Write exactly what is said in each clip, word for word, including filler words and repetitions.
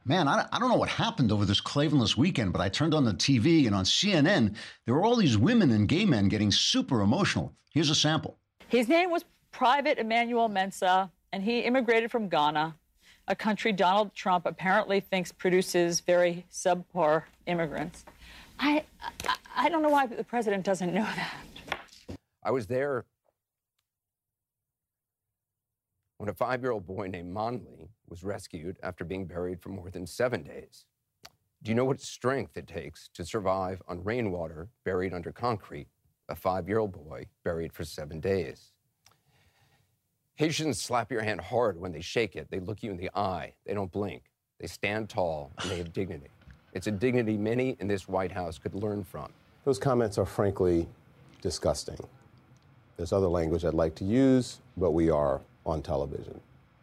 Man, I, I don't know what happened over this Klavanless weekend, but I turned on the T V and on C N N, there were all these women and gay men getting super emotional. Here's a sample. His name was Private Emmanuel Mensah, and he immigrated from Ghana, a country Donald Trump apparently thinks produces very subpar immigrants. I, I, I don't know why the president doesn't know that. I was there when a five-year-old boy named Monley was rescued after being buried for more than seven days. Do you know what strength it takes to survive on rainwater buried under concrete? A five-year-old boy buried for seven days. Haitians slap your hand hard when they shake it. They look you in the eye. They don't blink. They stand tall, and they have dignity. It's a dignity many in this White House could learn from. Those comments are frankly disgusting. There's other language I'd like to use, but we are on television.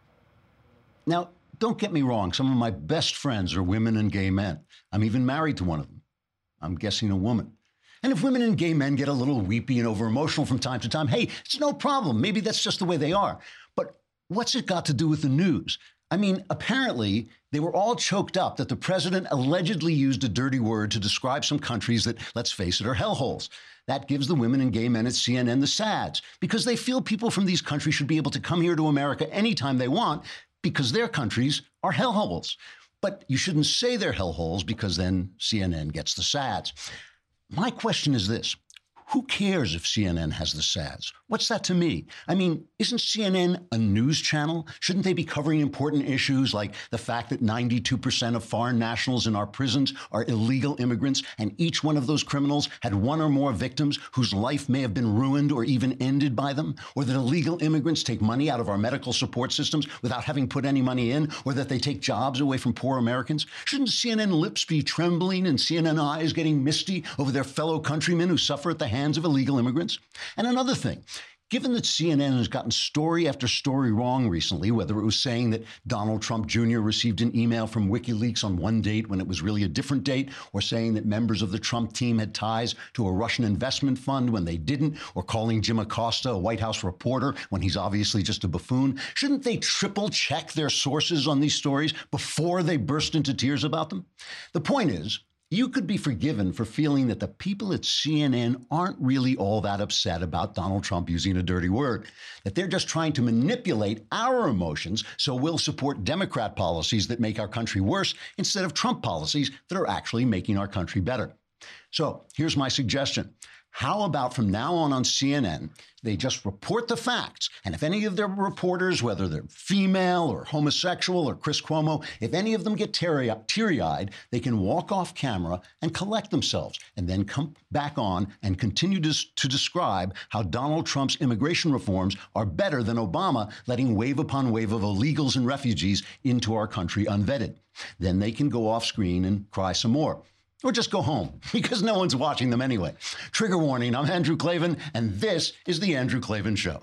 Now, don't get me wrong. Some of my best friends are women and gay men. I'm even married to one of them. I'm guessing a woman. And if women and gay men get a little weepy and over-emotional from time to time, hey, it's no problem. Maybe that's just the way they are. But what's it got to do with the news? I mean, apparently, they were all choked up that the president allegedly used a dirty word to describe some countries that, let's face it, are hellholes. That gives the women and gay men at C N N the sads, because they feel people from these countries should be able to come here to America anytime they want, because their countries are hellholes. But you shouldn't say they're hellholes, because then C N N gets the sads. My question is this. Who cares if C N N has the sads? What's that to me? I mean, isn't C N N a news channel? Shouldn't they be covering important issues like the fact that ninety-two percent of foreign nationals in our prisons are illegal immigrants, and each one of those criminals had one or more victims whose life may have been ruined or even ended by them? Or that illegal immigrants take money out of our medical support systems without having put any money in? Or that they take jobs away from poor Americans? Shouldn't C N N lips be trembling and C N N eyes getting misty over their fellow countrymen who suffer at the hands of illegal immigrants? And another thing, given that C N N has gotten story after story wrong recently, whether it was saying that Donald Trump Junior received an email from WikiLeaks on one date when it was really a different date, or saying that members of the Trump team had ties to a Russian investment fund when they didn't, or calling Jim Acosta a White House reporter when he's obviously just a buffoon, shouldn't they triple check their sources on these stories before they burst into tears about them? The point is, you could be forgiven for feeling that the people at C N N aren't really all that upset about Donald Trump using a dirty word, that they're just trying to manipulate our emotions so we'll support Democrat policies that make our country worse instead of Trump policies that are actually making our country better. So here's my suggestion. How about from now on on C N N, they just report the facts. And if any of their reporters, whether they're female or homosexual or Chris Cuomo, if any of them get teary-eyed, they can walk off camera and collect themselves and then come back on and continue to, to describe how Donald Trump's immigration reforms are better than Obama letting wave upon wave of illegals and refugees into our country unvetted. Then they can go off screen and cry some more. Or just go home, because no one's watching them anyway. Trigger warning, I'm Andrew Klavan, and this is The Andrew Klavan Show.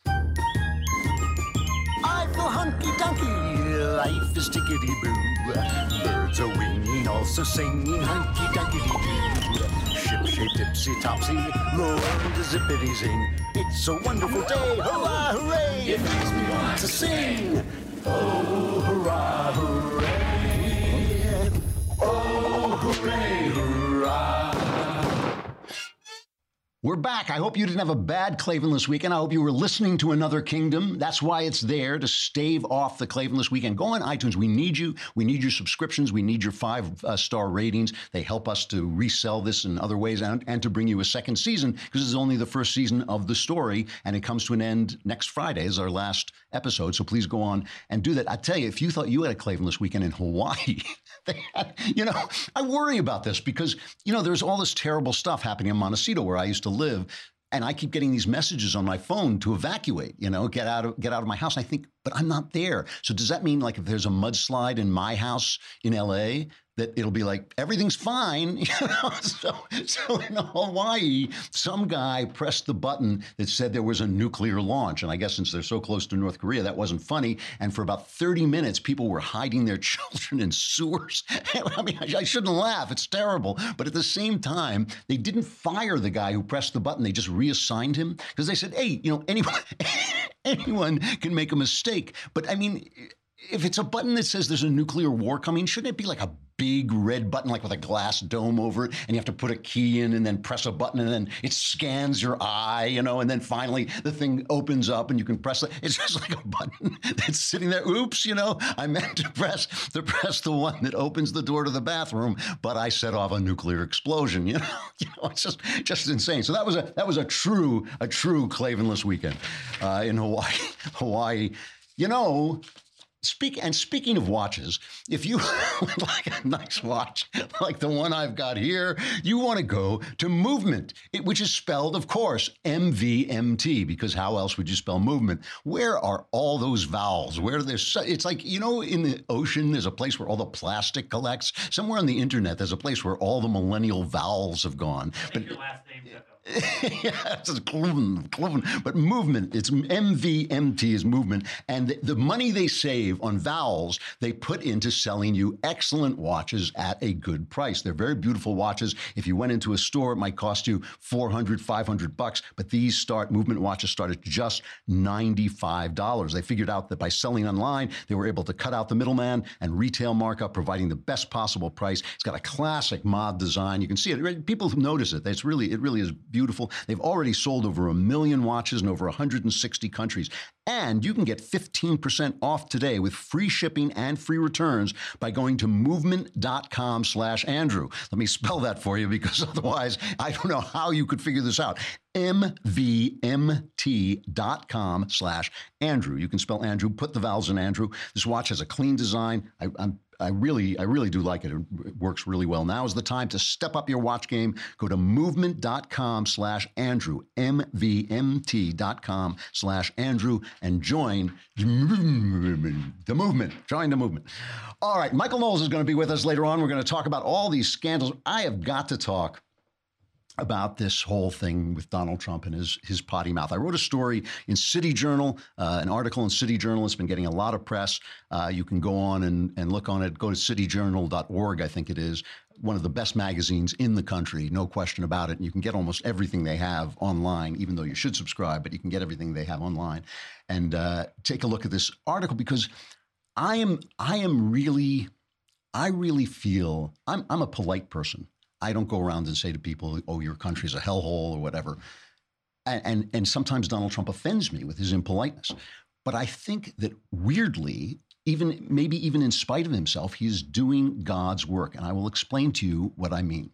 I feel hunky-dunky, life is tickety-boo. Birds are winging, also singing hunky-dunky-doo. Ship-shape, tipsy-topsy, the world is zippity-zing. It's a wonderful day, hurrah, hooray! It makes me want to sing. Oh, hurrah, hooray! Oh, hooray, hurrah! We're back. I hope you didn't have a bad Klavanless weekend. I hope you were listening to Another Kingdom. That's why it's there, to stave off the Klavanless weekend. Go on iTunes. We need you. We need your subscriptions. We need your five-star uh, ratings. They help us to resell this in other ways and, and to bring you a second season, because this is only the first season of the story, and it comes to an end next Friday is our last episode. So please go on and do that. I tell you, if you thought you had a Klavanless weekend in Hawaii, they had, you know, I worry about this because, you know, there's all this terrible stuff happening in Montecito where I used to live. And I keep getting these messages on my phone to evacuate, you know, get out of get out of my house. I think, but I'm not there. So does that mean, like, if there's a mudslide in my house in L A, that it'll be like, everything's fine? You know? So, so in Hawaii, some guy pressed the button that said there was a nuclear launch. And I guess since they're so close to North Korea, that wasn't funny. And for about thirty minutes, people were hiding their children in sewers. I mean, I, I shouldn't laugh. It's terrible. But at the same time, they didn't fire the guy who pressed the button. They just reassigned him because they said, hey, you know, anyone, anyone can make a mistake. But I mean, if it's a button that says there's a nuclear war coming, shouldn't it be like a big red button, like with a glass dome over it, and you have to put a key in and then press a button, and then it scans your eye, you know, and then finally the thing opens up and you can press it. It's just like a button that's sitting there. Oops, you know, I meant to press to press the one that opens the door to the bathroom, but I set off a nuclear explosion. You know, you know, it's just just insane. So that was a that was a true a true Klavanless weekend uh, in Hawaii. Hawaii, you know. Speak and speaking of watches, if you would like a nice watch like the one I've got here, you want to go to Movement, it, which is spelled, of course, M V M T, because how else would you spell movement? Where are all those vowels? Where there's so, it's like, you know, in the ocean, there's a place where all the plastic collects. Somewhere on the internet, there's a place where all the millennial vowels have gone. I think but, your last name took yeah, it's Cloven, Cloven. But Movement, it's M V M T is Movement. And the, the money they save on vowels, they put into selling you excellent watches at a good price. They're very beautiful watches. If you went into a store, it might cost you four hundred, five hundred bucks. But these start, Movement watches start at just ninety-five dollars. They figured out that by selling online, they were able to cut out the middleman and retail markup, providing the best possible price. It's got a classic mod design. You can see it. People notice it. It's really, it really is beautiful. They've already sold over a million watches in over one hundred sixty countries. And you can get fifteen percent off today with free shipping and free returns by going to movement.com slash Andrew. Let me spell that for you, because otherwise I don't know how you could figure this out. M V M T dot com slash Andrew. You can spell Andrew, put the vowels in Andrew. This watch has a clean design. I, I'm I really, I really do like it. It works really well. Now is the time to step up your watch game. Go to movement.com slash Andrew, M V M T dot com slash Andrew, and join the movement. Join the movement. All right, Michael Knowles is going to be with us later on. We're going to talk about all these scandals. I have got to talk about this whole thing with Donald Trump and his his potty mouth. I wrote a story in City Journal, uh, an article in City Journal. It's been getting a lot of press. Uh, you can go on and, and look on it. Go to city journal dot org, I think it is. One of the best magazines in the country, no question about it. And you can get almost everything they have online, even though you should subscribe, but you can get everything they have online. And uh, take a look at this article, because I am I am really, I really feel, I'm I'm a polite person. I don't go around and say to people, oh, your country's a hellhole or whatever. And, and, and sometimes Donald Trump offends me with his impoliteness. But I think that weirdly, even maybe even in spite of himself, he is doing God's work. And I will explain to you what I mean.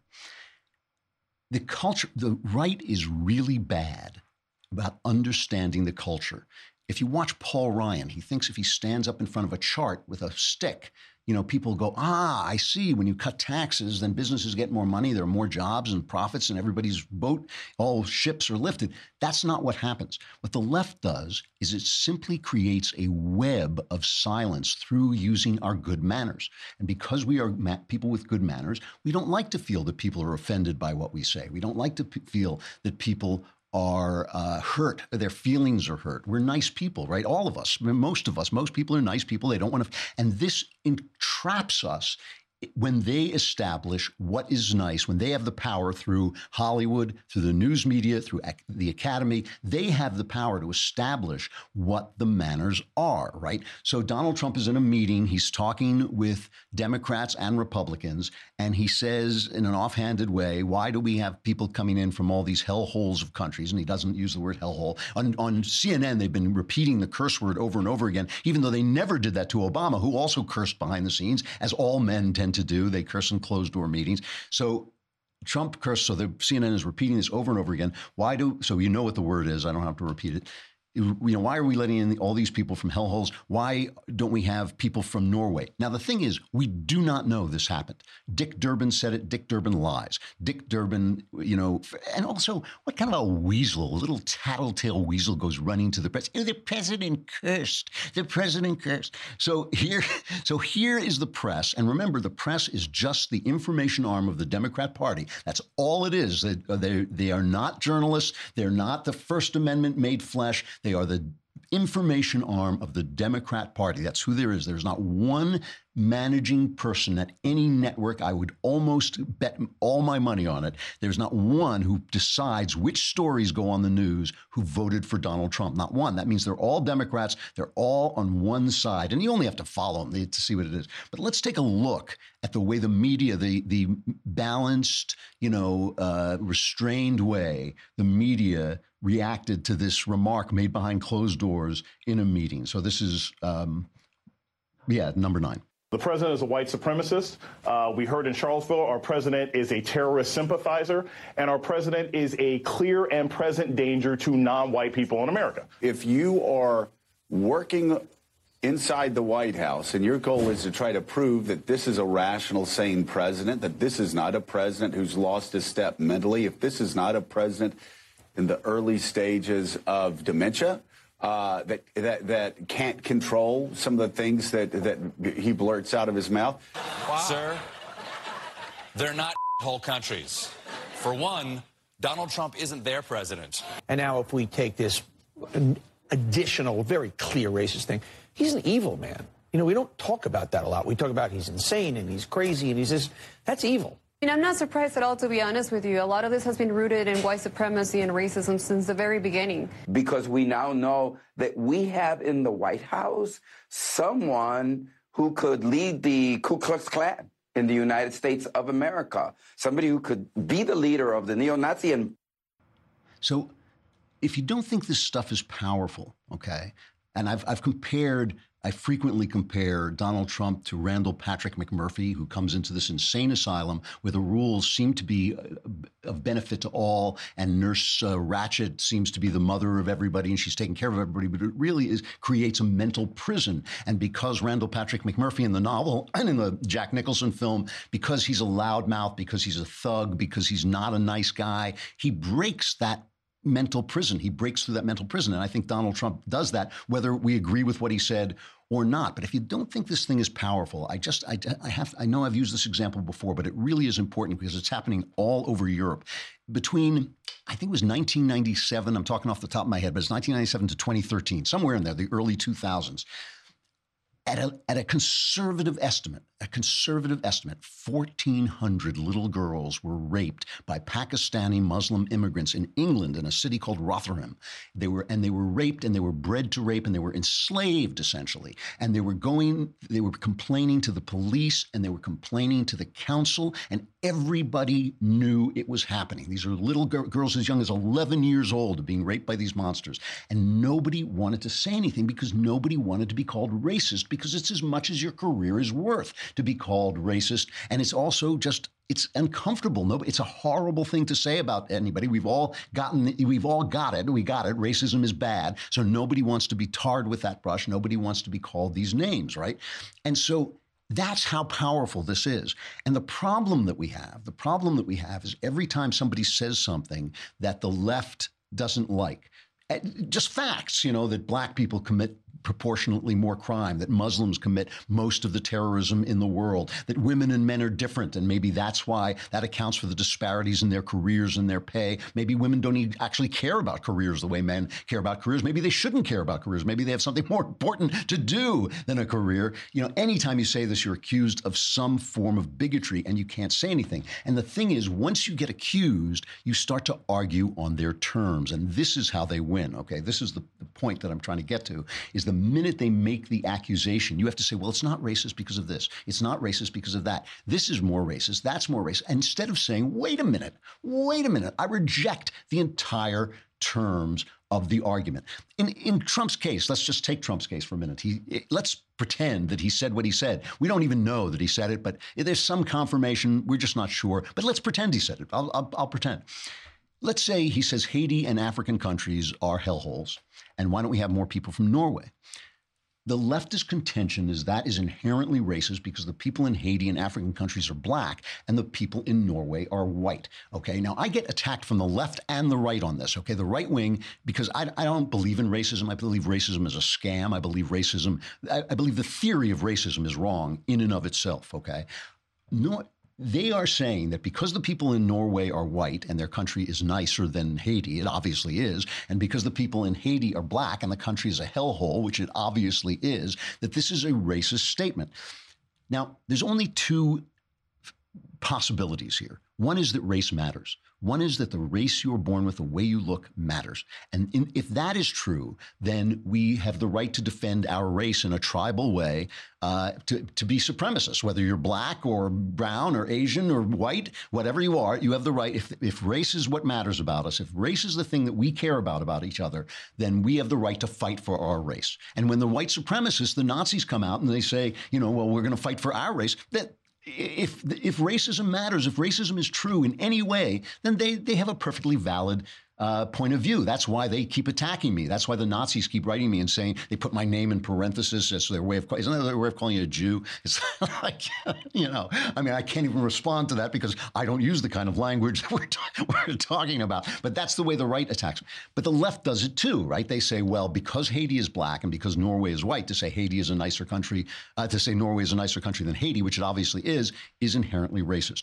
The culture, the right is really bad about understanding the culture. If you watch Paul Ryan, he thinks if he stands up in front of a chart with a stick, you know, people go, ah, I see. When you cut taxes, then businesses get more money. There are more jobs and profits, and everybody's boat, all ships are lifted. That's not what happens. What the left does is it simply creates a web of silence through using our good manners. And because we are ma- people with good manners, we don't like to feel that people are offended by what we say. We don't like to p- feel that people are uh, hurt, their feelings are hurt. We're nice people, right? All of us, most of us, most people are nice people. They don't want to, and this entraps us when they establish what is nice, when they have the power through Hollywood, through the news media, through ac- the academy, they have the power to establish what the manners are, right? So Donald Trump is in a meeting. He's talking with Democrats and Republicans, and he says in an offhanded way, why do we have people coming in from all these hellholes of countries? And he doesn't use the word hellhole. On, on C N N, they've been repeating the curse word over and over again, even though they never did that to Obama, who also cursed behind the scenes, as all men tend to do. They curse in closed door meetings. So Trump cursed. So the C N N is repeating this over and over again. Why do, so you know what the word is. I don't have to repeat it. You know, why are we letting in all these people from hellholes? Why don't we have people from Norway? Now, the thing is, we do not know this happened. Dick Durbin said it. Dick Durbin lies. Dick Durbin, you know, and also, what kind of a weasel, a little tattletale weasel goes running to the press? Oh, the president cursed. The president cursed. So here, so here is the press. And remember, the press is just the information arm of the Democrat Party. That's all it is. They, they, they are not journalists. They're not the First Amendment made flesh. They are the information arm of the Democrat Party. That's who there is. There's not one managing person at any network. I would almost bet all my money on it. There's not one who decides which stories go on the news who voted for Donald Trump. Not one. That means they're all Democrats. They're all on one side. And you only have to follow them to see what it is. But let's take a look at the way the media, the, the balanced, you know, uh, restrained way the media reacted to this remark made behind closed doors in a meeting. So this is, um, yeah, number nine. The president is a white supremacist. Uh, we heard in Charlottesville, our president is a terrorist sympathizer, and our president is a clear and present danger to non-white people in America. If you are working inside the White House and your goal is to try to prove that this is a rational, sane president, that this is not a president who's lost his step mentally, if this is not a president in the early stages of dementia, Uh, that, that that can't control some of the things that, that he blurts out of his mouth. Wow. Sir, they're not whole countries. For one, Donald Trump isn't their president. And now if we take this additional, very clear racist thing, he's an evil man. You know, we don't talk about that a lot. We talk about he's insane and he's crazy and he's this. That's evil. I mean, I'm not surprised at all, to be honest with you. A lot of this has been rooted in white supremacy and racism since the very beginning. Because we now know that we have in the White House someone who could lead the Ku Klux Klan in the United States of America, somebody who could be the leader of the neo-Nazi. And so if you don't think this stuff is powerful, okay, and I've, I've compared, I frequently compare Donald Trump to Randall Patrick McMurphy, who comes into this insane asylum where the rules seem to be of benefit to all, and Nurse uh, Ratched seems to be the mother of everybody, and she's taking care of everybody, but it really is creates a mental prison. And because Randall Patrick McMurphy in the novel and in the Jack Nicholson film, because he's a loudmouth, because he's a thug, because he's not a nice guy, he breaks that mental prison. He breaks through that mental prison. And I think Donald Trump does that, whether we agree with what he said or not. But if you don't think this thing is powerful, I just, I, I have, I know I've used this example before, but it really is important because it's happening all over Europe. Between, I think it was nineteen ninety-seven, I'm talking off the top of my head, but it's nineteen ninety-seven to twenty thirteen, somewhere in there, the early two thousands. At a, at a conservative estimate, a conservative estimate, fourteen hundred little girls were raped by Pakistani Muslim immigrants in England in a city called Rotherham. They were, and they were raped and they were bred to rape and they were enslaved essentially. And they were going, they were complaining to the police and they were complaining to the council, and everybody knew it was happening. These are little gir- girls as young as eleven years old being raped by these monsters. And nobody wanted to say anything because nobody wanted to be called racist, because it's as much as your career is worth to be called racist. And it's also just, it's uncomfortable. No, it's a horrible thing to say about anybody. We've all gotten, we've all got it. We got it. Racism is bad. So nobody wants to be tarred with that brush. Nobody wants to be called these names, right? And so that's how powerful this is. And the problem that we have, the problem that we have is every time somebody says something that the left doesn't like, just facts, you know, that black people commit proportionately more crime, that Muslims commit most of the terrorism in the world, that women and men are different, and maybe that's why that accounts for the disparities in their careers and their pay. Maybe women don't even actually care about careers the way men care about careers. Maybe they shouldn't care about careers. Maybe they have something more important to do than a career. You know, anytime you say this, you're accused of some form of bigotry, and you can't say anything. And the thing is, once you get accused, you start to argue on their terms, and this is how they win, okay? This is the, the point that I'm trying to get to, is the minute they make the accusation, you have to say, well, it's not racist because of this. It's not racist because of that. This is more racist. That's more racist. And instead of saying, wait a minute, wait a minute, I reject the entire terms of the argument. In in Trump's case, let's just take Trump's case for a minute. He let's pretend that he said what he said. We don't even know that he said it, but there's some confirmation. We're just not sure. But let's pretend he said it. I'll, I'll, I'll pretend. Let's say he says Haiti and African countries are hellholes, and why don't we have more people from Norway? The leftist contention is that is inherently racist because the people in Haiti and African countries are black and the people in Norway are white. Okay, now I get attacked from the left and the right on this. Okay, the right wing, because I, I don't believe in racism. I believe racism is a scam. I believe racism, I, I believe the theory of racism is wrong in and of itself. Okay, no. They are saying that because the people in Norway are white and their country is nicer than Haiti, it obviously is, and because the people in Haiti are black and the country is a hellhole, which it obviously is, that this is a racist statement. Now, there's only two possibilities here. One is that race matters. One is that the race you were born with, the way you look, matters. And in, if that is true, then we have the right to defend our race in a tribal way, uh, to, to be supremacists. Whether you're black or brown or Asian or white, whatever you are, you have the right. If, if race is what matters about us, if race is the thing that we care about about each other, then we have the right to fight for our race. And when the white supremacists, the Nazis, come out and they say, you know, well, we're going to fight for our race, that If if racism matters, if racism is true in any way, then they, they have a perfectly valid uh, point of view. That's why they keep attacking me. That's why the Nazis keep writing me and saying they put my name in parentheses. That's their way of isn't that their way of calling you a Jew? It's like, you know, I mean, I can't even respond to that because I don't use the kind of language that we're, ta- we're talking about. But that's the way the right attacks. But the left does it too, right? They say, well, because Haiti is black and because Norway is white, to say Haiti is a nicer country, uh, to say Norway is a nicer country than Haiti, which it obviously is, is inherently racist.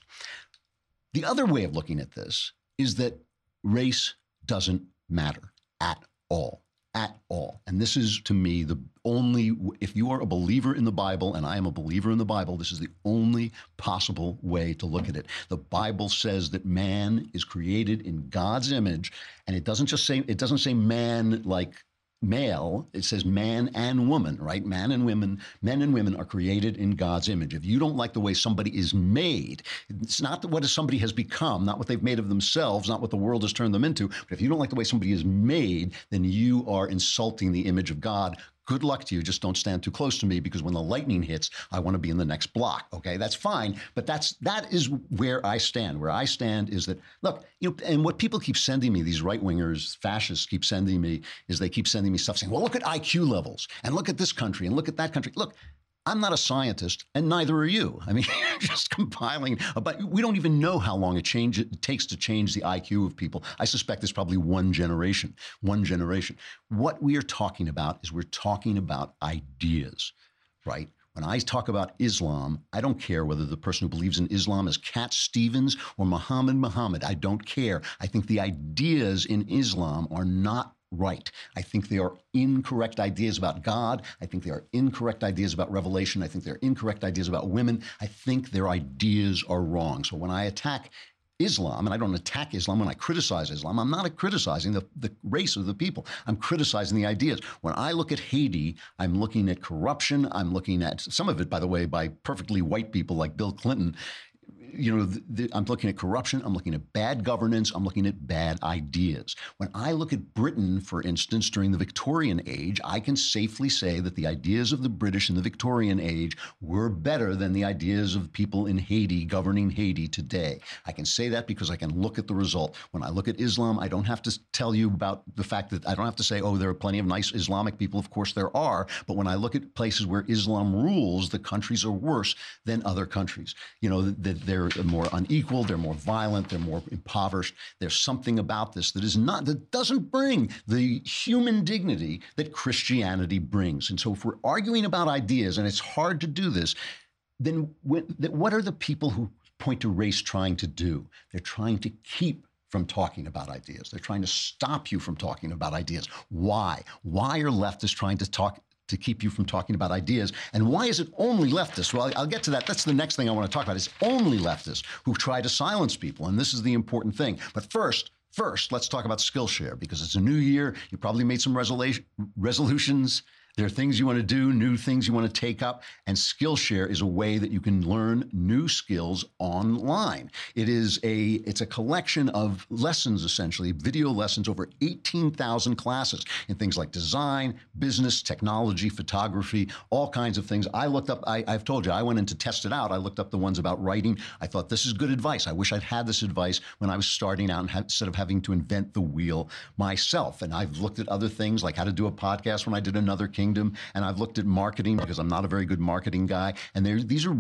The other way of looking at this is that race doesn't matter at all, at all. And this is, to me, the only, if you are a believer in the Bible, and I am a believer in the Bible, this is the only possible way to look at it. The Bible says that man is created in God's image, and it doesn't just say, it doesn't say man like male, it says man and woman, right? Man and women, men and women are created in God's image. If you don't like the way somebody is made, it's not what somebody has become, not what they've made of themselves, not what the world has turned them into. But if you don't like the way somebody is made, then you are insulting the image of God. Good luck to you. Just don't stand too close to me, because when the lightning hits, I want to be in the next block. Okay, that's fine. But that's that is where I stand. Where I stand is that, look, you know, and what people keep sending me, these right wingers, fascists keep sending me, is they keep sending me stuff saying, well, look at I Q levels and look at this country and look at that country. Look, I'm not a scientist, and neither are you. I mean, you're just compiling. But we don't even know how long it, change, it takes to change the I Q of people. I suspect it's probably one generation, one generation. What we are talking about is we're talking about ideas, right? When I talk about Islam, I don't care whether the person who believes in Islam is Cat Stevens or Muhammad Muhammad. I don't care. I think the ideas in Islam are not right. I think they are incorrect ideas about God. I think they are incorrect ideas about revelation. I think they're incorrect ideas about women. I think their ideas are wrong. So when I attack Islam, and I don't attack Islam when I criticize Islam, I'm not criticizing the, the race of the people. I'm criticizing the ideas. When I look at Haiti, I'm looking at corruption. I'm looking at some of it, by the way, by perfectly white people like Bill Clinton. You know, the, the, I'm looking at corruption. I'm looking at bad governance. I'm looking at bad ideas. When I look at Britain, for instance, during the Victorian age, I can safely say that the ideas of the British in the Victorian age were better than the ideas of people in Haiti governing Haiti today. I can say that because I can look at the result. When I look at Islam, I don't have to tell you about the fact that I don't have to say, oh, there are plenty of nice Islamic people. Of course there are. But when I look at places where Islam rules, the countries are worse than other countries. You know, that they're They're more unequal, they're more violent, they're more impoverished. There's something about this that is not, that doesn't bring the human dignity that Christianity brings. And so if we're arguing about ideas, and it's hard to do this, then when, what are the people who point to race trying to do? They're trying to keep from talking about ideas. They're trying to stop you from talking about ideas. Why? Why are leftists trying to talk to keep you from talking about ideas? And why is it only leftists? Well, I'll get to that. That's the next thing I want to talk about. It's only leftists who try to silence people. And this is the important thing. But first, first, let's talk about Skillshare, because it's a new year. You probably made some resolution, resolutions. There are things you want to do, new things you want to take up, and Skillshare is a way that you can learn new skills online. It is a it's a collection of lessons, essentially, video lessons, over eighteen thousand classes in things like design, business, technology, photography, all kinds of things. I looked up, I, I've told you, I went in to test it out. I looked up the ones about writing. I thought, this is good advice. I wish I'd had this advice when I was starting out and had, instead of having to invent the wheel myself. And I've looked at other things, like how to do a podcast when I did Another Kingdom, and I've looked at marketing because I'm not a very good marketing guy. And there, these are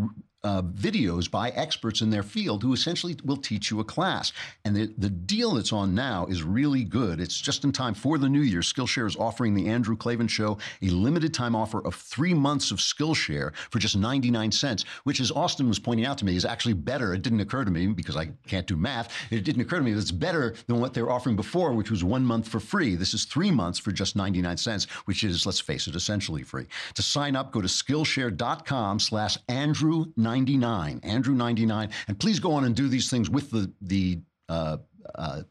Uh, videos by experts in their field who essentially will teach you a class. And the, the deal that's on now is really good. It's just in time for the new year. Skillshare is offering the Andrew Klavan Show a limited time offer of three months of Skillshare for just ninety-nine cents, which, as Austin was pointing out to me, is actually better. It didn't occur to me because I can't do math. It didn't occur to me that it's better than what they were offering before, which was one month for free. This is three months for just ninety-nine cents, which is, let's face it, essentially free. To sign up, go to Skillshare.com slash Andrew ninety-nine, Andrew ninety-nine, and please go on and do these things with the the uh, uh,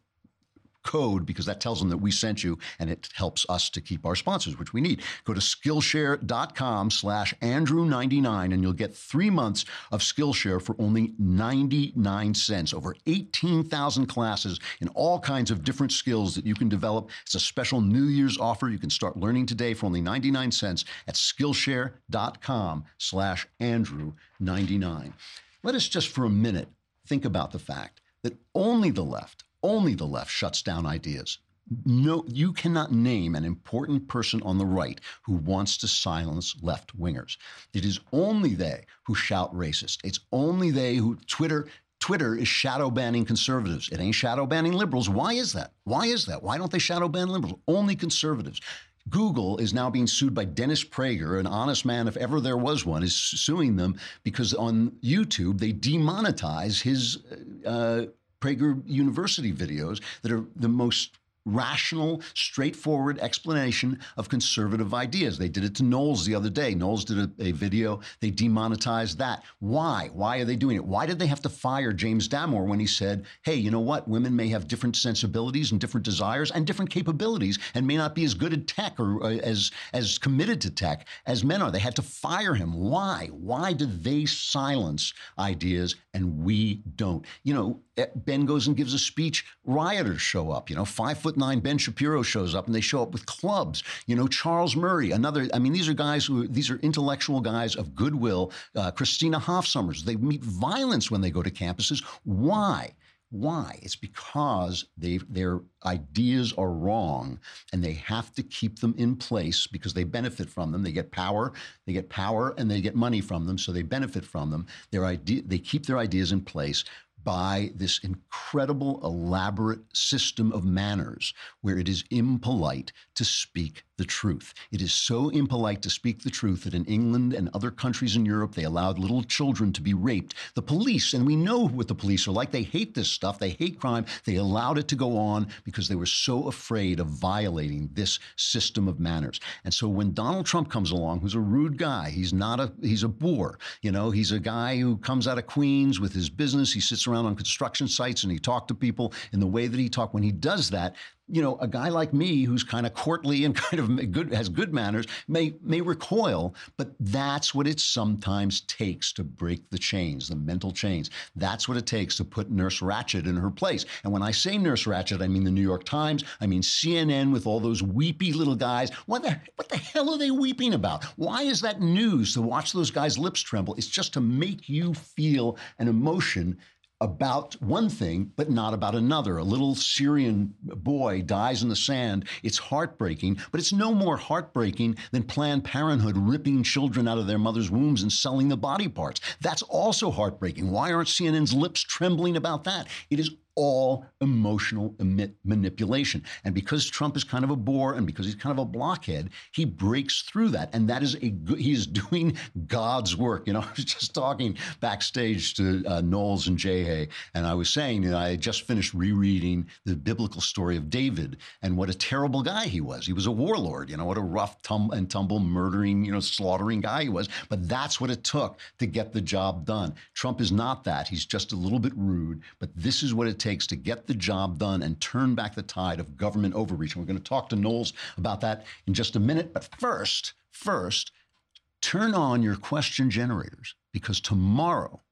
code, because that tells them that we sent you, and it helps us to keep our sponsors, which we need. Go to Skillshare.com slash Andrew ninety-nine, and you'll get three months of Skillshare for only ninety-nine cents. Over eighteen thousand classes in all kinds of different skills that you can develop. It's a special New Year's offer. You can start learning today for only ninety-nine cents at Skillshare.com slash Andrew ninety-nine. Let us just for a minute think about the fact that only the left, only the left shuts down ideas. No, you cannot name an important person on the right who wants to silence left-wingers. It is only they who shout racist. It's only they who Twitter Twitter is shadow banning conservatives. It ain't shadow banning liberals. Why is that? Why is that? Why don't they shadow ban liberals? Only conservatives. Google is now being sued by Dennis Prager, an honest man, if ever there was one, is suing them because on YouTube they demonetize his uh, Prager University videos that are the most rational, straightforward explanation of conservative ideas. They did it to Knowles the other day. Knowles did a, a video. They demonetized that. Why? Why are they doing it? Why did they have to fire James Damore when he said, hey, you know what? Women may have different sensibilities and different desires and different capabilities and may not be as good at tech or uh, as, as committed to tech as men are. They had to fire him. Why? Why did they silence ideas and we don't? You know, Ben goes and gives a speech, rioters show up. You know, five foot nine Ben Shapiro shows up and they show up with clubs. You know, Charles Murray, another, I mean, these are guys who, these are intellectual guys of goodwill. Uh, Christina Hofsummers, they meet violence when they go to campuses. Why? Why? It's because they, their ideas are wrong and they have to keep them in place because they benefit from them. They get power, they get power and they get money from them, so they benefit from them. Their idea, they keep their ideas in place by this incredible, elaborate system of manners where it is impolite to speak the truth. It is so impolite to speak the truth that in England and other countries in Europe, they allowed little children to be raped. The police, and we know what the police are like, they hate this stuff, they hate crime, they allowed it to go on because they were so afraid of violating this system of manners. And so when Donald Trump comes along, who's a rude guy, he's not a, he's a boor, you know, he's a guy who comes out of Queens with his business, he sits around on construction sites and he talked to people in the way that he talked. When he does that, you know, a guy like me who's kind of courtly and kind of good, has good manners, may may recoil, but that's what it sometimes takes to break the chains, the mental chains. That's what it takes to put Nurse Ratched in her place. And when I say Nurse Ratched, I mean the New York Times, I mean C N N with all those weepy little guys. What the, what the hell are they weeping about? Why is that news to watch those guys' lips tremble? It's just to make you feel an emotion about one thing, but not about another. A little Syrian boy dies in the sand. It's heartbreaking, but it's no more heartbreaking than Planned Parenthood ripping children out of their mother's wombs and selling the body parts. That's also heartbreaking. Why aren't C N N's lips trembling about that? It is all emotional manipulation. And because Trump is kind of a bore and because he's kind of a blockhead, he breaks through that. And that is a good, he's doing God's work. You know, I was just talking backstage to uh, Knowles and Jay, and I was saying, you know, I had just finished rereading the biblical story of David and what a terrible guy he was. He was a warlord, you know, what a rough tum- and tumble murdering, you know, slaughtering guy he was. But that's what it took to get the job done. Trump is not that. He's just a little bit rude, but this is what it takes to get the job done and turn back the tide of government overreach. And we're going to talk to Knowles about that in just a minute. But first, first, turn on your question generators, because tomorrow,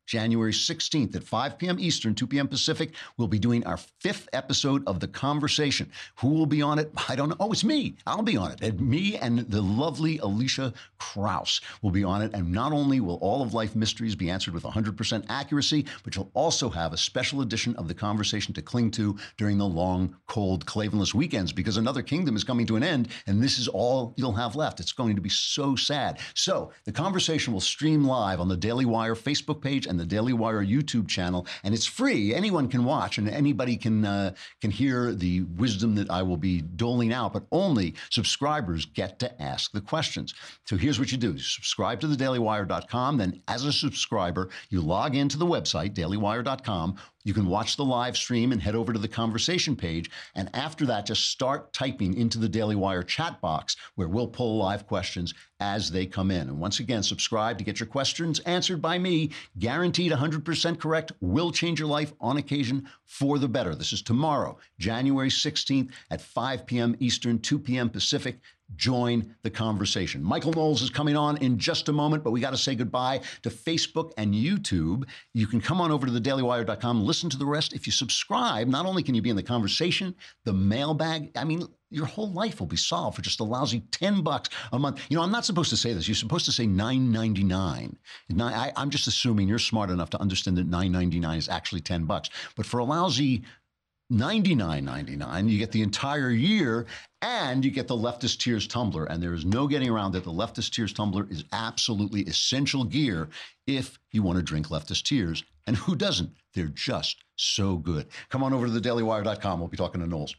January sixteenth at five p.m. Eastern, two p.m. Pacific, we'll be doing our fifth episode of The Conversation. Who will be on it? I don't know. Oh, it's me. I'll be on it. And me and the lovely Alicia Krause will be on it. And not only will all of life mysteries be answered with one hundred percent accuracy, but you'll also have a special edition of The Conversation to cling to during the long, cold, Klavanless weekends, because Another Kingdom is coming to an end, and this is all you'll have left. It's going to be so sad. So The Conversation will stream live on the Daily Wire Facebook page and the Daily Wire YouTube channel, and it's free. Anyone can watch, and anybody can uh, can hear the wisdom that I will be doling out, but only subscribers get to ask the questions. So here's what you do. You subscribe to the daily wire dot com. Then as a subscriber, you log into the website, daily wire dot com. You can watch the live stream and head over to the conversation page. And after that, just start typing into the Daily Wire chat box where we'll pull live questions as they come in. And once again, subscribe to get your questions answered by me. Guaranteed one hundred percent correct. Will change your life on occasion for the better. This is tomorrow, January sixteenth at five p.m. Eastern, two p.m. Pacific. Join the conversation. Michael Knowles is coming on in just a moment, but we got to say goodbye to Facebook and YouTube. You can come on over to the daily wire dot com, listen to the rest. If you subscribe, not only can you be in the conversation, the mailbag, I mean, your whole life will be solved for just a lousy ten bucks a month. You know, I'm not supposed to say this. You're supposed to say nine ninety-nine. I, I'm just assuming you're smart enough to understand that nine ninety-nine is actually ten bucks. But for a lousy ninety-nine ninety-nine, you get the entire year, and you get the Leftist Tears tumbler. And there is no getting around that. The Leftist Tears tumbler is absolutely essential gear if you want to drink Leftist Tears. And who doesn't? They're just so good. Come on over to the daily wire dot com. We'll be talking to Knowles.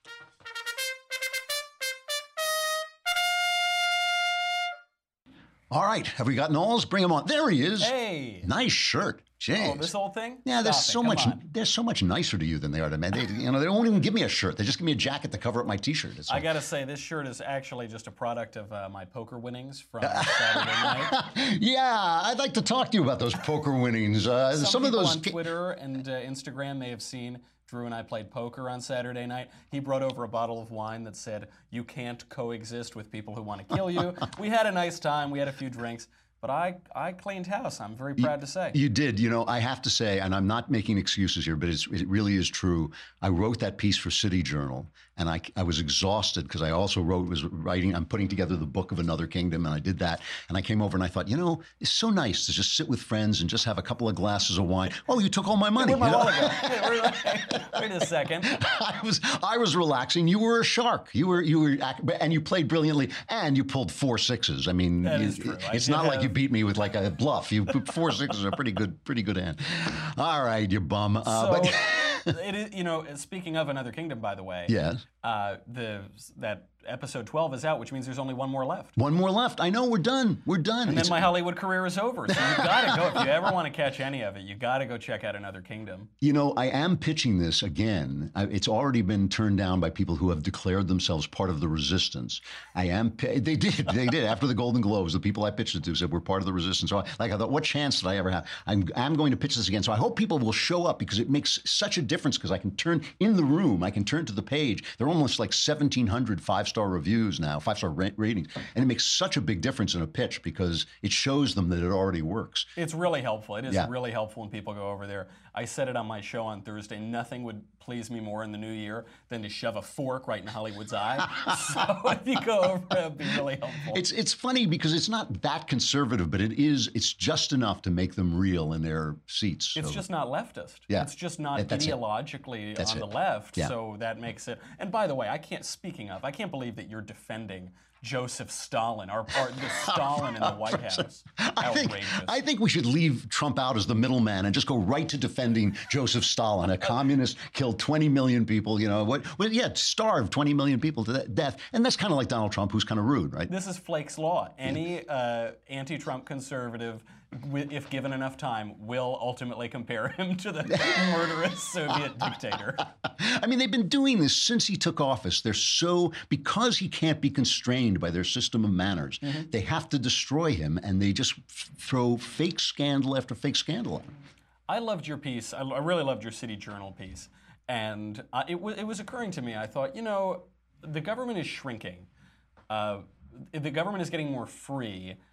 All right, have we got Knowles? Bring him on. There he is. Hey. Nice shirt. Jeez. Oh, this whole thing? Yeah, they're Stop so it. much. Come on. They're so much nicer to you than they are to me. They, you know, they won't even give me a shirt. They just give me a jacket to cover up my T-shirt. It's I like, gotta say, this shirt is actually just a product of uh, my poker winnings from Saturday night. Yeah, I'd like to talk to you about those poker winnings. Uh, Some, some of people those. on Twitter and uh, Instagram may have seen Drew and I played poker on Saturday night. He brought over a bottle of wine that said, "You can't coexist with people who want to kill you." We had a nice time. We had a few drinks. But I, I cleaned house, I'm very proud to say. You did. You know, I have to say, and I'm not making excuses here, but it's, it really is true. I wrote that piece for City Journal, and I, I was exhausted because I also wrote, was writing, I'm putting together the book of Another Kingdom, and I did that. And I came over and I thought, you know, it's so nice to just sit with friends and just have a couple of glasses of wine. Oh, you took all my money. Where'd my you know? wallet go? Hey, wait a second. I was I was relaxing. You were a shark. You were you were and you played brilliantly, and you pulled four sixes. I mean, That you, is true. I it's did not like have- you beat me with like a bluff. You put four sixes are a pretty good pretty good hand. All right, you bum. Uh, So, but it is, you know, speaking of Another Kingdom, by the way, yes. uh, the that episode twelve is out, which means there's only one more left. One more left. I know, we're done. We're done. And It's- then my Hollywood career is over. So you gotta go. If you ever want to catch any of it, you gotta go check out Another Kingdom. You know, I am pitching this again. I, it's already been turned down by people who have declared themselves part of the resistance. I am. pi- They did. They did. After the Golden Globes, the people I pitched it to said we're part of the resistance. So, I, like, I thought, what chance did I ever have? I'm, I'm going to pitch this again. So I hope people will show up because it makes such a difference. Because I can turn in the room, I can turn to the page. There are almost like seventeen hundred five-star reviews now, five-star ra- ratings, and it makes such a big difference in a pitch because it shows them that it already works. It's really helpful. It is Yeah. really helpful when people go over there. I said it on my show on Thursday. Nothing would please me more in the new year than to shove a fork right in Hollywood's eye. So if you go over, it'd be really helpful. It's it's funny because it's not that conservative, but it is. It's just enough to make them real in their seats. It's So- just not leftist. Yeah. It's just not That- that's it. ideologically That's on it. the left. Yeah. So that makes it. And by the way, I can't. Speaking of, I can't believe that you're defending Joseph Stalin, or, or the Stalin in the White House. I think, Outrageous. I think we should leave Trump out as the middleman and just go right to defending Joseph Stalin, a communist, killed twenty million people, you know, what, well, yeah, starved twenty million people to death. And that's kind of like Donald Trump, who's kind of rude, right? This is Flake's Law. Any uh, anti-Trump conservative, wi- if given enough time, will ultimately compare him to the murderous Soviet dictator. I mean, they've been doing this since he took office. They're so, because he can't be constrained by their system of manners, Mhm. they have to destroy him, and they just f- throw fake scandal after fake scandal at him. I loved your piece. I, I really loved your City Journal piece. And uh, it, w- it was occurring to me, I thought, you know, the government is shrinking. Uh, the government is getting more free.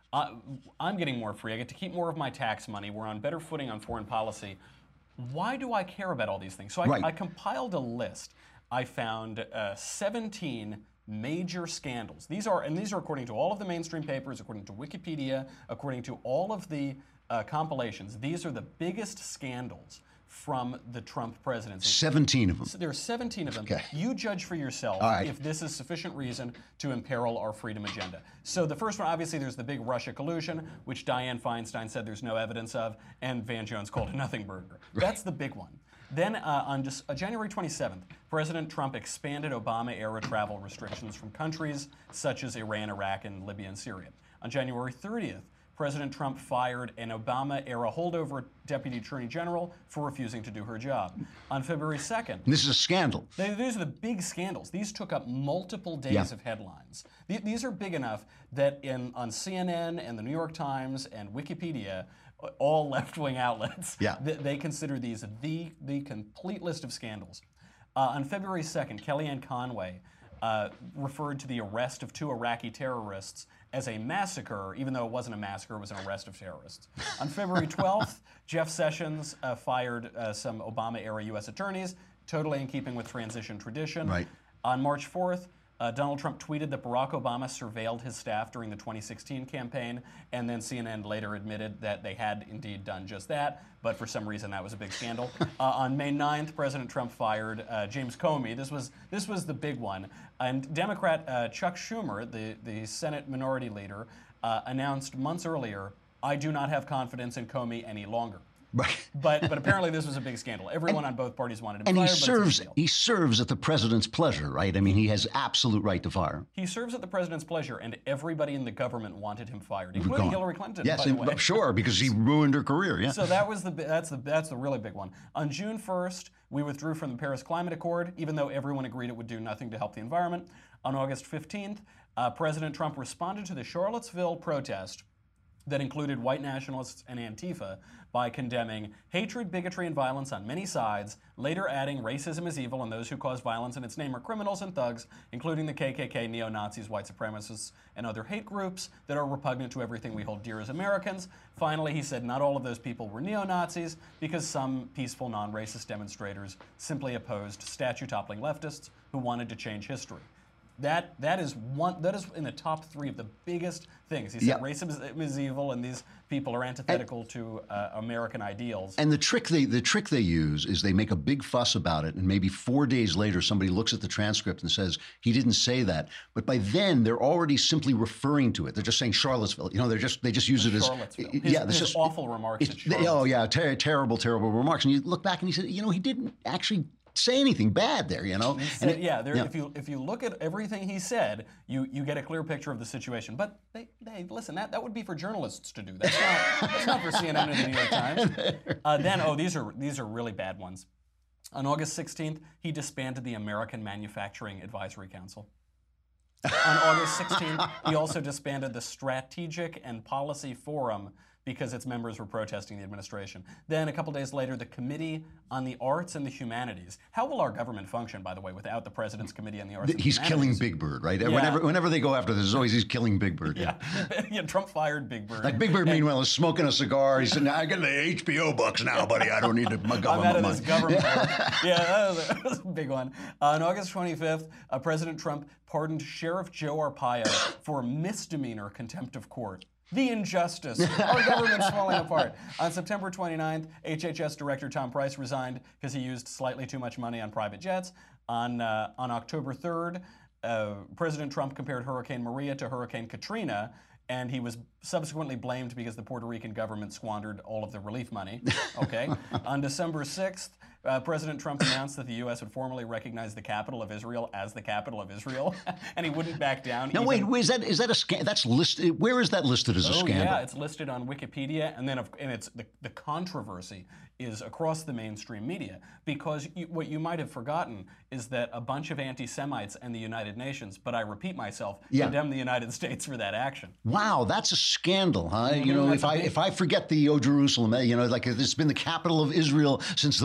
Uh, I'm getting more free. I get to keep more of my tax money. We're on better footing on foreign policy. Why do I care about all these things? So I, Right. I compiled a list. I found uh, seventeen major scandals. These are, and these are according to all of the mainstream papers, according to Wikipedia, according to all of the uh, compilations. These are the biggest scandals from the Trump presidency. seventeen of them. So there are seventeen of them. Okay. You judge for yourself All right. if this is sufficient reason to imperil our freedom agenda. So the first one, obviously, there's the big Russia collusion, which Dianne Feinstein said there's no evidence of, and Van Jones called a nothing burger. That's the big one. Then uh, on just, uh, January twenty-seventh, President Trump expanded Obama-era travel restrictions from countries such as Iran, Iraq, and Libya and Syria. On January thirtieth, President Trump fired an Obama-era holdover Deputy Attorney General for refusing to do her job. On February second... This is a scandal. They, these are the big scandals. These took up multiple days Yeah. of headlines. Th- these are big enough that in on C N N and the New York Times and Wikipedia, all left-wing outlets, Yeah. th- they consider these the, the complete list of scandals. Uh, on February second, Kellyanne Conway uh, referred to the arrest of two Iraqi terrorists as a massacre, even though it wasn't a massacre, it was an arrest of terrorists. On February twelfth, Jeff Sessions uh, fired uh, some Obama-era U S attorneys, totally in keeping with transition tradition. Right. On March fourth, uh, Donald Trump tweeted that Barack Obama surveilled his staff during the twenty sixteen campaign, and then C N N later admitted that they had indeed done just that, but for some reason that was a big scandal. uh, on May ninth, President Trump fired uh, James Comey. This was this was the big one. And Democrat uh, Chuck Schumer, the, the Senate Minority Leader, uh, announced months earlier, "I do not have confidence in Comey any longer." Right. But but apparently this was a big scandal. Everyone on both parties wanted him And he fired, but it's a serves big deal. he serves at the president's pleasure, right? I mean, he has absolute right to fire him. He serves at the president's pleasure, and everybody in the government wanted him fired, We're including gone. Hillary Clinton. Yes, by the and- way. sure, because he ruined her career. Yeah. So that was the that's the that's the really big one. On June first, we withdrew from the Paris Climate Accord, even though everyone agreed it would do nothing to help the environment. On August fifteenth, uh, President Trump responded to the Charlottesville protest that included white nationalists and Antifa by condemning hatred, bigotry, and violence on many sides, later adding racism is evil and those who cause violence in its name are criminals and thugs, including the K K K, neo-Nazis, white supremacists, and other hate groups that are repugnant to everything we hold dear as Americans. Finally, he said not all of those people were neo-Nazis because some peaceful, non-racist demonstrators simply opposed statue-toppling leftists who wanted to change history. That that is one that is in the top three of the biggest things. He said Yeah. racism is, is evil, and these people are antithetical to uh, American ideals. And the trick they the trick they use is they make a big fuss about it, and maybe four days later somebody looks at the transcript and says he didn't say that. But by then they're already simply referring to it. They're just saying Charlottesville. You know, they're just they just use it as Charlottesville. His- yeah, his just awful remarks it's- at they- Charlottesville. oh yeah, ter- terrible, terrible remarks. And you look back and you say, you know, he didn't actually say anything bad there. You know, He And said- it- yeah, there, if you if you look at everything he said, you you get a clear picture of the situation. But they, they listen, that, that would be for journalists to do. That's not that's not for C N N or the New York Times. Uh, then oh, these are these are really bad ones. On August sixteenth, he disbanded the American Manufacturing Advisory Council. On August sixteenth, he also disbanded the Strategic and Policy Forum because its members were protesting the administration. Then, a couple days later, the Committee on the Arts and the Humanities. How will our government function, by the way, without the President's Committee on the Arts and the he's killing Humanities? Big Bird, right? Yeah. Whenever whenever they go after this, it's always he's killing Big Bird. Yeah. yeah, Trump fired Big Bird. Like Big Bird, meanwhile, is smoking a cigar. He said, "Now I get the H B O bucks now, buddy. I don't need to, my I'm government out of money." this government work. Yeah, that was, a, that was a big one. Uh, on August twenty-fifth, uh, President Trump pardoned Sheriff Joe Arpaio for misdemeanor contempt of court. The injustice. Our government's falling apart. On September twenty-ninth, H H S Director Tom Price resigned because he used slightly too much money on private jets. On, uh, on October third, uh, President Trump compared Hurricane Maria to Hurricane Katrina, and he was subsequently blamed because the Puerto Rican government squandered all of the relief money. Okay. On December sixth, uh, President Trump announced that the U S would formally recognize the capital of Israel as the capital of Israel, and he wouldn't back down. Now even- wait, wait, is that is that a scandal? That's listed. Where is that listed as a Oh scandal? yeah, it's listed on Wikipedia, and then of, and it's the, the controversy is across the mainstream media because you, what you might have forgotten is that a bunch of anti-Semites and the United Nations, but I repeat myself, Yeah. condemn the United States for that action. Wow, that's a scandal, huh? You Mhm, know, that's if a I big- if I forget the O Jerusalem, eh, you know, like it's been the capital of Israel since the Bible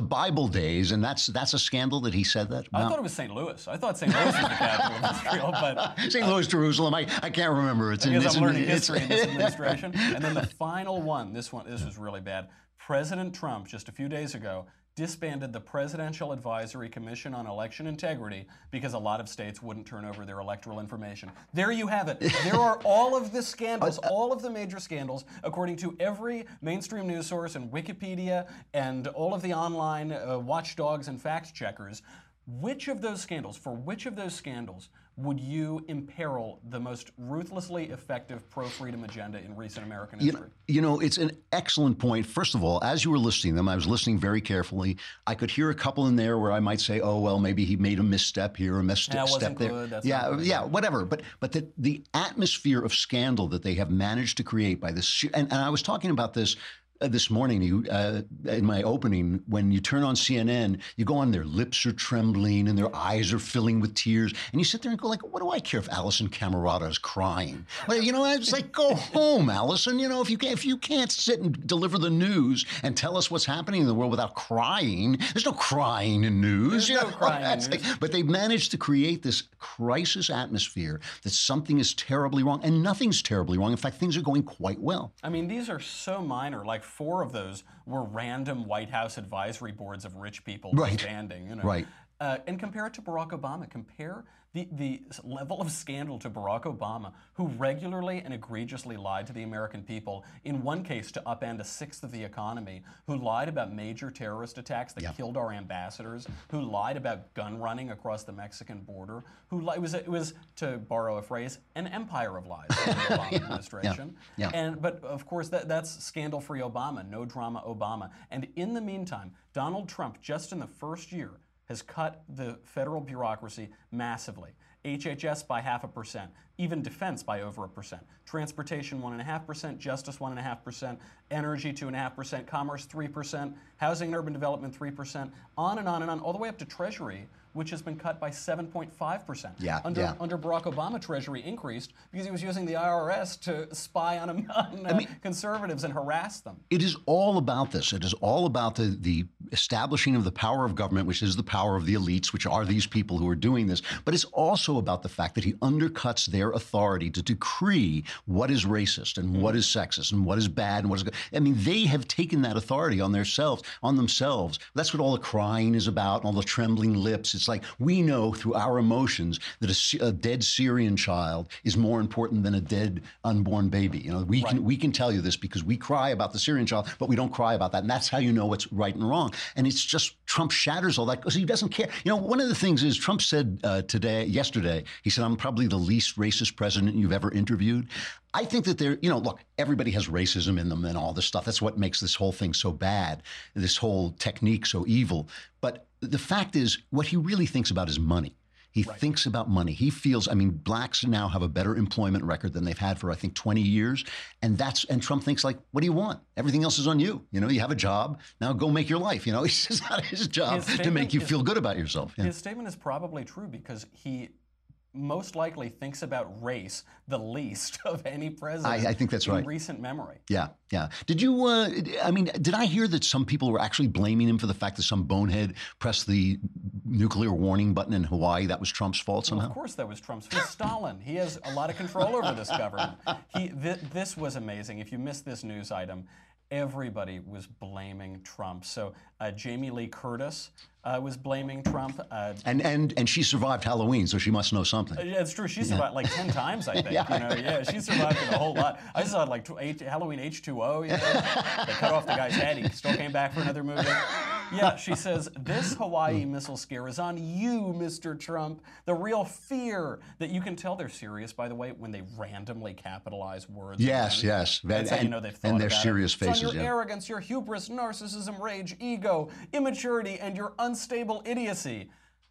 Israel days, and that's that's a scandal that he said that? I Wow. thought it was Saint Louis. I thought Saint Louis was the capital of Israel, but Saint Louis, Jerusalem. I, I can't remember. It's I in, guess it's I'm in- learning it's- history in this administration. And then the final one, this one, this was really bad. President Trump, just a few days ago, disbanded the Presidential Advisory Commission on Election Integrity because a lot of states wouldn't turn over their electoral information. There you have it. There are all of the scandals, all of the major scandals, according to every mainstream news source and Wikipedia and all of the online uh, watchdogs and fact checkers. Which of those scandals, for which of those scandals would you imperil the most ruthlessly effective pro-freedom agenda in recent American You history? know, you know, it's an excellent point. First of all, as you were listing them, I was listening very carefully. I could hear a couple in there where I might say, "Oh, well, maybe he made a misstep here, a misstep Yeah, it wasn't step there." good, that's yeah, not good. yeah, whatever. But but the the atmosphere of scandal that they have managed to create by this, and, and I was talking about this. Uh, this morning, you, uh, in my opening, when you turn on C N N, you go on, their lips are trembling and their eyes are filling with tears, and you sit there and go like, "What do I care if Alison Camerata is crying?" Well, you know, it's like, go home, Alison. You know, if you can't, if you can't sit and deliver the news and tell us what's happening in the world without crying, there's no crying in news. There's you no know? crying in That's news. like- but they've managed to create this crisis atmosphere that something is terribly wrong, and nothing's terribly wrong. In fact, things are going quite well. I mean, these are so minor. Like four of those were random White House advisory boards of rich people Right. disbanding. You know? Right. Uh, and compare it to Barack Obama. Compare the, the level of scandal to Barack Obama, who regularly and egregiously lied to the American people, in one case to upend a sixth of the economy, who lied about major terrorist attacks that Yeah. killed our ambassadors, who lied about gun running across the Mexican border, who li- it was, it was, to borrow a phrase, an empire of lies in the Obama administration. Yeah. And but of course that, that's scandal-free Obama, no drama Obama. And in the meantime, Donald Trump, just in the first year, has cut the federal bureaucracy massively. H H S by half a percent, even defense by over a percent, transportation one and a half percent, justice one and a half percent, energy two and a half percent, commerce three percent, housing and urban development three percent, on and on and on, all the way up to Treasury, which has been cut by seven point five percent. Yeah, Under, yeah. under Barack Obama, Treasury increased because he was using the I R S to spy on, on uh, conservatives and harass them. It is all about this. It is all about the, the establishing of the power of government, which is the power of the elites, which are these people who are doing this. But it's also about the fact that he undercuts their authority to decree what is racist and what is sexist and what is bad and what is good. I mean, they have taken that authority on themselves. On themselves. That's what all the crying is about, and all the trembling lips. It's like we know through our emotions that a, Sy- a dead Syrian child is more important than a dead unborn baby. You know, we can we can tell you this because we cry about the Syrian child, but we don't cry about that, and that's how you know what's right and wrong. And it's just Trump shatters all that because he doesn't care. You know, one of the things is Trump said uh, today, yesterday, he said, "I'm probably the least racist president you've ever interviewed." I think that there, you know, look, everybody has racism in them and all this stuff. That's what makes this whole thing so bad, this whole technique so evil. But the fact is, what he really thinks about is money. He right. thinks about money. He feels, I mean, blacks now have a better employment record than they've had for, I think, twenty years. And that's, and Trump thinks like, what do you want? Everything else is on you. You know, you have a job. Now go make your life. You know, it's just not his job His to make you is, feel good about yourself. Yeah. His statement is probably true because he most likely thinks about race the least of any president I, I think that's in right. recent memory. Yeah, yeah. Did you, uh, I mean, did I hear that some people were actually blaming him for the fact that some bonehead pressed the nuclear warning button in Hawaii? That was Trump's fault somehow? Well, of course that was Trump's fault. Stalin. He has a lot of control over this government. He, th- this was amazing. If you missed this news item, everybody was blaming Trump. So uh, Jamie Lee Curtis uh, was blaming Trump. Uh, and and and she survived Halloween, so she must know something. Uh, yeah, it's true. She survived yeah. like ten times, I think. yeah. You know, yeah, she survived it a whole lot. I saw it like H- Halloween H two O. You know? They cut off the guy's head. He still came back for another movie. Yeah, she says, this Hawaii missile scare is on you, Mister Trump. The real fear that you can tell they're serious, by the way, when they randomly capitalize words. Yes, yes. That's and, how you know they've thought and their about serious it. faces. It's on your yeah. arrogance, your hubris, narcissism, rage, ego, immaturity, and your unstable idiocy.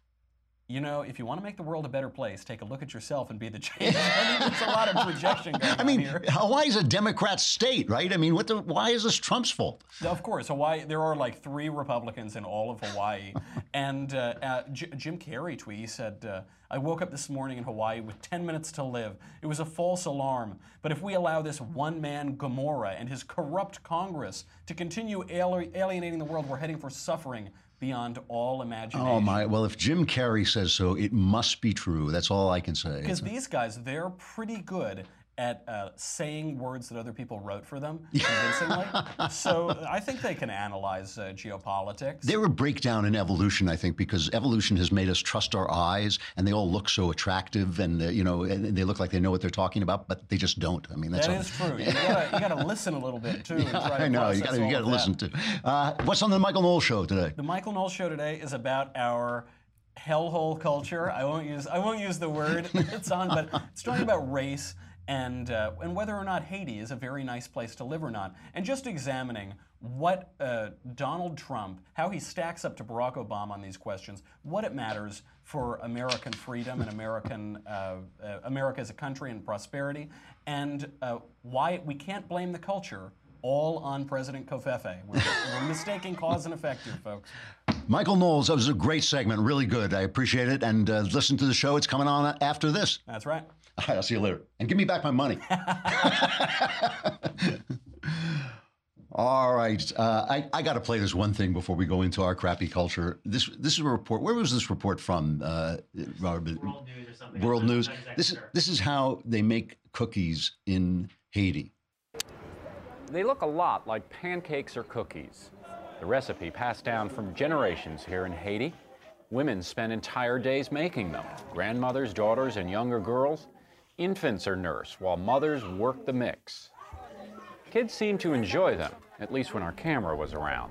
You know, if you want to make the world a better place, take a look at yourself and be the change. I mean, there's a lot of projection going I mean, on here. Hawaii's a Democrat state, right? I mean, what the? Why is this Trump's fault? Of course, Hawaii. There are like three Republicans in all of Hawaii, And uh, uh, J- Jim Carrey tweet, he said, uh, I woke up this morning in Hawaii with ten minutes to live. It was a false alarm. But if we allow this one-man Gomorrah and his corrupt Congress to continue ali- alienating the world, we're heading for suffering beyond all imagination. Oh, my. Well, if Jim Carrey says so, it must be true. That's all I can say. Because these guys, they're pretty good at uh, saying words that other people wrote for them convincingly. So I think they can analyze uh, geopolitics. They're a breakdown in evolution, I think, because evolution has made us trust our eyes, and they all look so attractive, and uh, you know, and they look like they know what they're talking about, but they just don't. I mean, that's that all. is true. You gotta, you gotta listen a little bit too. And try to I know you process got you all got to of listen that. to. Uh, what's on the Michael Knowles show today? The Michael Knowles show today is about our hellhole culture. I won't use I won't use the word it's on, but it's talking about race. And, uh, and whether or not Haiti is a very nice place to live or not. And just examining what uh, Donald Trump, how he stacks up to Barack Obama on these questions, what it matters for American freedom and American uh, uh, America as a country and prosperity, and uh, why we can't blame the culture all on President Covfefe. We're, we're mistaking cause and effect here, folks. Michael Knowles, that was a great segment, really good. I appreciate it. And uh, listen to the show. It's coming on after this. That's right. All right, I'll see you later. And give me back my money. All right. Uh, I, I got to play this one thing before we go into our crappy culture. This this is a report. Where was this report from, uh, Robert? World News or something. World I'm News. not exactly This is, sure. this is how they make cookies in Haiti. They look a lot like pancakes or cookies. The recipe passed down from generations here in Haiti. Women spend entire days making them. Grandmothers, daughters, and younger girls. Infants are nursed while mothers work the mix. Kids seem to enjoy them, at least when our camera was around.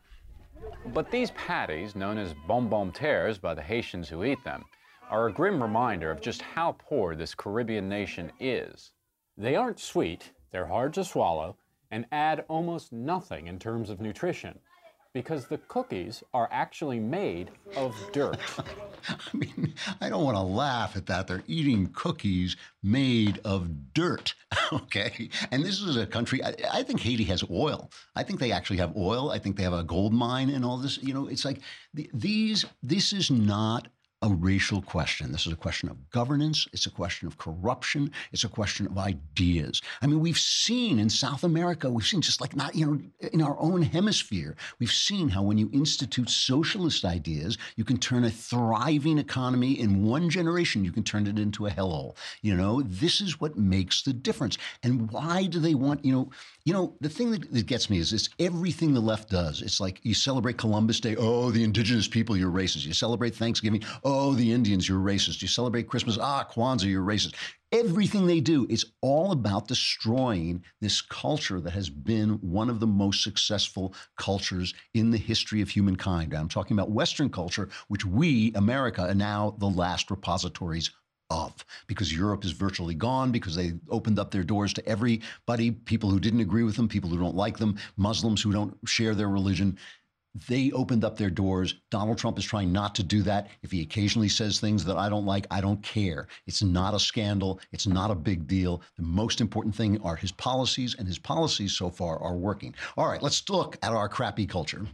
But these patties, known as bonbon terres by the Haitians who eat them, are a grim reminder of just how poor this Caribbean nation is. They aren't sweet, they're hard to swallow, and add almost nothing in terms of nutrition, because the cookies are actually made of dirt. I mean, I don't want to laugh at that. They're eating cookies made of dirt, okay? And this is a country, I, I think Haiti has oil. I think they actually have oil. I think they have a gold mine and all this. You know, it's like the, these, this is not a racial question. This is a question of governance. It's a question of corruption. It's a question of ideas. I mean, we've seen in South America, we've seen just like not, you know, in our own hemisphere, we've seen how when you institute socialist ideas, you can turn a thriving economy in one generation, you can turn it into a hellhole. You know, this is what makes the difference. And why do they want, you know, you know, the thing that, that gets me is it's everything the left does. It's like you celebrate Columbus Day. Oh, the indigenous people, you're racist. You celebrate Thanksgiving. Oh, the Indians, you're racist. You celebrate Christmas. Ah, Kwanzaa, you're racist. Everything they do is all about destroying this culture that has been one of the most successful cultures in the history of humankind. I'm talking about Western culture, which we, America, are now the last repositories of, because Europe is virtually gone, because they opened up their doors to everybody, people who didn't agree with them, people who don't like them, Muslims who don't share their religion. They opened up their doors. Donald Trump is trying not to do that. If he occasionally says things that I don't like, I don't care. It's not a scandal. It's not a big deal. The most important thing are his policies, and his policies so far are working. All right, let's look at our crappy culture.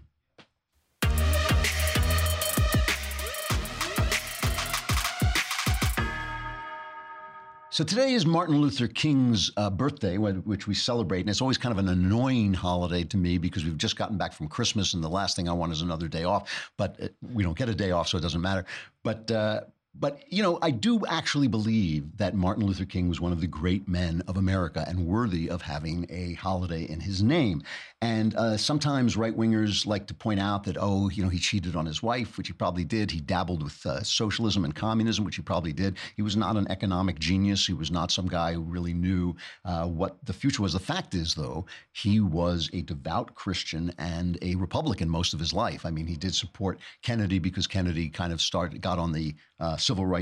So today is Martin Luther King's uh, birthday, which we celebrate, and it's always kind of an annoying holiday to me because we've just gotten back from Christmas, and the last thing I want is another day off. But uh, we don't get a day off, so it doesn't matter. But uh, but you know, I do actually believe that Martin Luther King was one of the great men of America and worthy of having a holiday in his name. And uh, sometimes right-wingers like to point out that, oh, you know, he cheated on his wife, which he probably did. He dabbled with uh, socialism and communism, which he probably did. He was not an economic genius. He was not some guy who really knew uh, what the future was. The fact is, though, he was a devout Christian and a Republican most of his life. I mean, he did support Kennedy because Kennedy kind of started, got on the uh, civil rights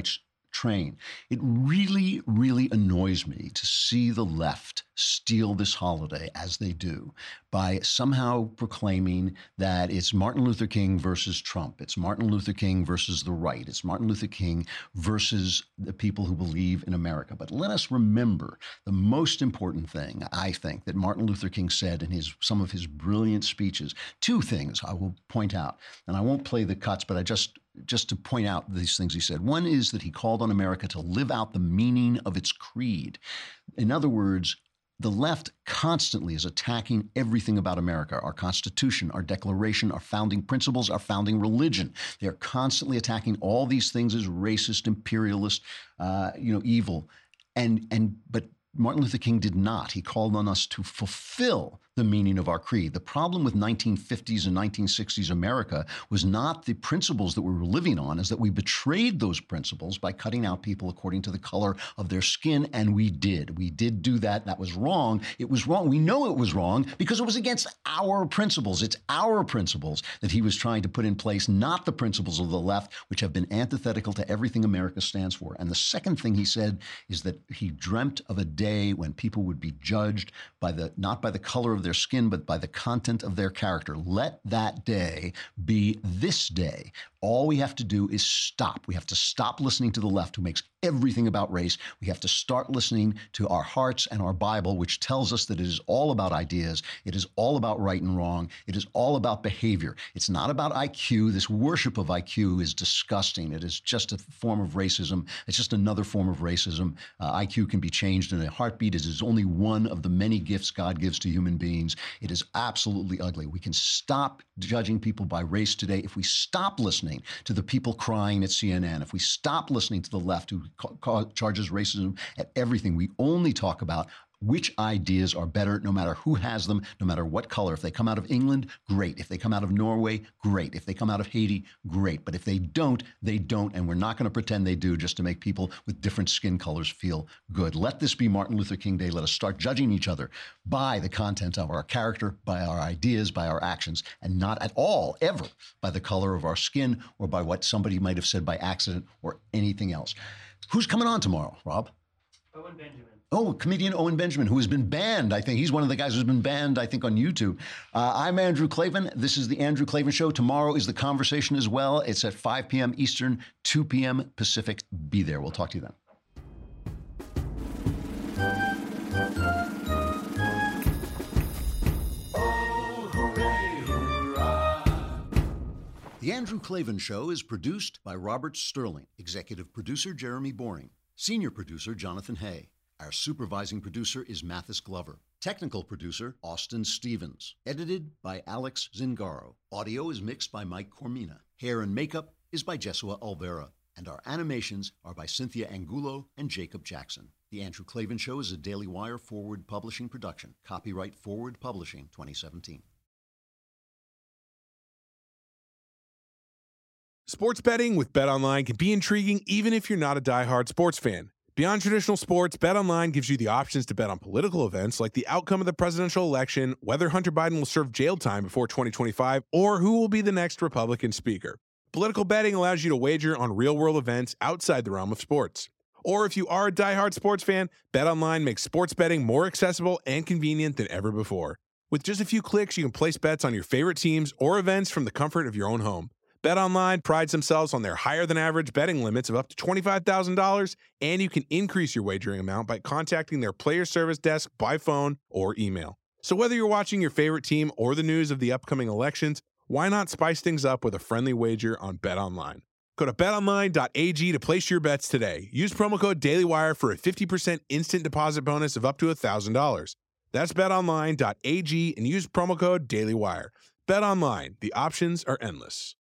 train. It really, really annoys me to see the left steal this holiday, as they do, by somehow proclaiming that it's Martin Luther King versus Trump. It's Martin Luther King versus the right. It's Martin Luther King versus the people who believe in America. But let us remember the most important thing, I think, that Martin Luther King said in his some of his brilliant speeches. Two things I will point out, and I won't play the cuts, but I just just to point out these things he said. One is that he called on America to live out the meaning of its creed. In other words, the left constantly is attacking everything about America, our Constitution, our Declaration, our founding principles, our founding religion. They're constantly attacking all these things as racist, imperialist, uh, you know, evil. And and but Martin Luther King did not. He called on us to fulfill the meaning of our creed. The problem with nineteen fifties and nineteen sixties America was not the principles that we were living on, is that we betrayed those principles by cutting out people according to the color of their skin, and we did. We did do that. That was wrong. It was wrong. We know it was wrong because it was against our principles. It's our principles that he was trying to put in place, not the principles of the left, which have been antithetical to everything America stands for. And the second thing he said is that he dreamt of a day when people would be judged by the not by the color of their skin, but by the content of their character. Let that day be this day. All we have to do is stop. We have to stop listening to the left, who makes everything about race. We have to start listening to our hearts and our Bible, which tells us that it is all about ideas. It is all about right and wrong. It is all about behavior. It's not about I Q. This worship of I Q is disgusting. It is just a form of racism. It's just another form of racism. Uh, I Q can be changed in a heartbeat. It is only one of the many gifts God gives to human beings. It is absolutely ugly. We can stop judging people by race today if we stop listening to the people crying at C N N, if we stop listening to the left who ca- ca- charges racism at everything. We only talk about which ideas are better, no matter who has them, no matter what color. If they come out of England, great. If they come out of Norway, great. If they come out of Haiti, great. But if they don't, they don't. And we're not going to pretend they do just to make people with different skin colors feel good. Let this be Martin Luther King Day. Let us start judging each other by the content of our character, by our ideas, by our actions, and not at all, ever, by the color of our skin or by what somebody might have said by accident or anything else. Who's coming on tomorrow, Rob? Owen Benjamin. Oh, comedian Owen Benjamin, who has been banned, I think. He's one of the guys who's been banned, I think, on YouTube. Uh, I'm Andrew Klavan. This is the Andrew Klavan Show. Tomorrow is The Conversation as well. It's at five p.m. Eastern, two p.m. Pacific. Be there. We'll talk to you then. The Andrew Klavan Show is produced by Robert Sterling, executive producer Jeremy Boring, senior producer Jonathan Hay. Our supervising producer is Mathis Glover. Technical producer, Austin Stevens. Edited by Alex Zingaro. Audio is mixed by Mike Cormina. Hair and makeup is by Jesua Alvera. And our animations are by Cynthia Angulo and Jacob Jackson. The Andrew Klavan Show is a Daily Wire Forward Publishing production. Copyright Forward Publishing twenty seventeen. Sports betting with BetOnline can be intriguing even if you're not a diehard sports fan. Beyond traditional sports, BetOnline gives you the options to bet on political events like the outcome of the presidential election, whether Hunter Biden will serve jail time before twenty twenty-five, or who will be the next Republican speaker. Political betting allows you to wager on real-world events outside the realm of sports. Or if you are a diehard sports fan, BetOnline makes sports betting more accessible and convenient than ever before. With just a few clicks, you can place bets on your favorite teams or events from the comfort of your own home. BetOnline prides themselves on their higher-than-average betting limits of up to twenty-five thousand dollars, and you can increase your wagering amount by contacting their player service desk by phone or email. So whether you're watching your favorite team or the news of the upcoming elections, why not spice things up with a friendly wager on BetOnline? Go to bet online dot a g to place your bets today. Use promo code DailyWire for a fifty percent instant deposit bonus of up to one thousand dollars. That's bet online dot a g and use promo code DailyWire. BetOnline, the options are endless.